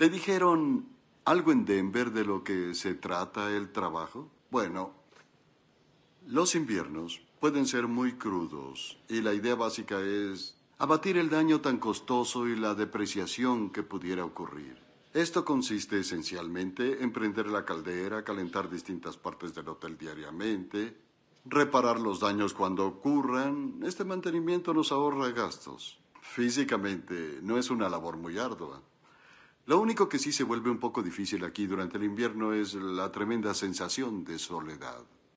¿Te dijeron algo en Denver de lo que se trata el trabajo? Bueno, los inviernos pueden ser muy crudos y la idea básica es abatir el daño tan costoso y la depreciación que pudiera ocurrir. Esto consiste esencialmente en prender la caldera, calentar distintas partes del hotel diariamente, reparar los daños cuando ocurran. Este mantenimiento nos ahorra gastos. Físicamente no es una labor muy ardua. Lo único que sí se vuelve un poco difícil aquí durante el invierno es la tremenda sensación de soledad.